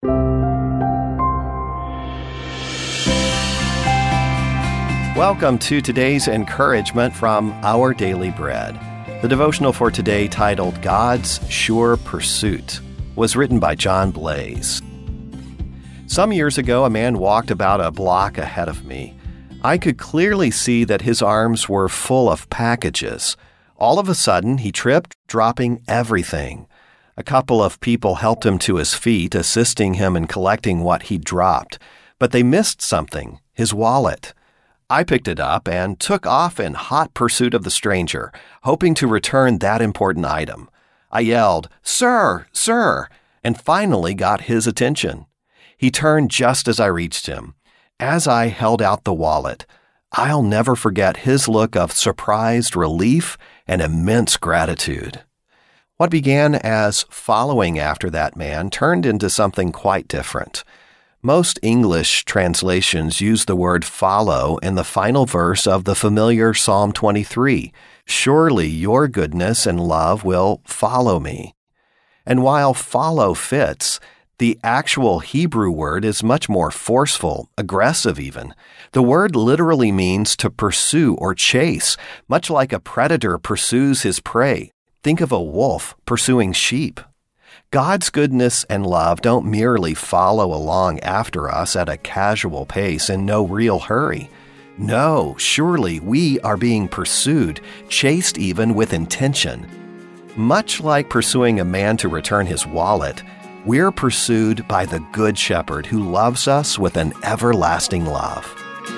Welcome to today's encouragement from Our Daily Bread. The devotional for today, titled God's Sure Pursuit, was written by John Blaze. Some years ago, a man walked about a block ahead of me. I could clearly see that his arms were full of packages. All of a sudden, he tripped, dropping everything. A couple of people helped him to his feet, assisting him in collecting what he dropped. But they missed something, his wallet. I picked it up and took off in hot pursuit of the stranger, hoping to return that important item. I yelled, "Sir, sir," and finally got his attention. He turned just as I reached him. As I held out the wallet, I'll never forget his look of surprised relief and immense gratitude. What began as following after that man turned into something quite different. Most English translations use the word follow in the final verse of the familiar Psalm 23. Surely your goodness and love will follow me. And while follow fits, the actual Hebrew word is much more forceful, aggressive even. The word literally means to pursue or chase, much like a predator pursues his prey. Think of a wolf pursuing sheep. God's goodness and love don't merely follow along after us at a casual pace in no real hurry. No, surely we are being pursued, chased even with intention. Much like pursuing a man to return his wallet, we're pursued by the Good Shepherd who loves us with an everlasting love.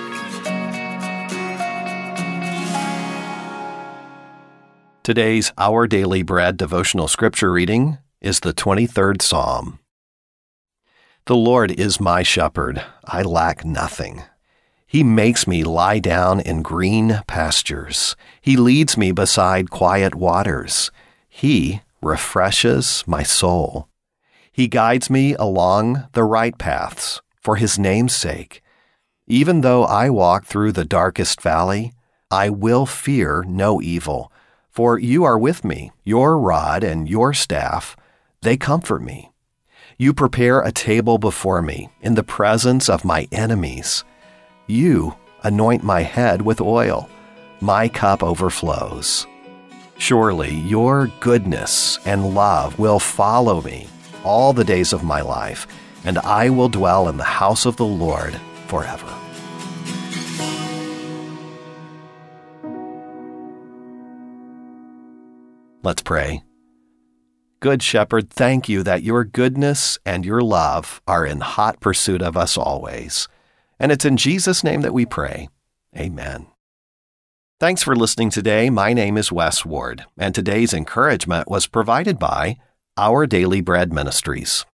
Today's Our Daily Bread devotional scripture reading is the 23rd Psalm. The Lord is my shepherd, I lack nothing. He makes me lie down in green pastures. He leads me beside quiet waters. He refreshes my soul. He guides me along the right paths for his name's sake. Even though I walk through the darkest valley, I will fear no evil, for you are with me, your rod and your staff, they comfort me. You prepare a table before me in the presence of my enemies. You anoint my head with oil. My cup overflows. Surely your goodness and love will follow me all the days of my life, and I will dwell in the house of the Lord forever. Let's pray. Good Shepherd, thank you that your goodness and your love are in hot pursuit of us always. And it's in Jesus' name that we pray. Amen. Thanks for listening today. My name is Wes Ward, and today's encouragement was provided by Our Daily Bread Ministries.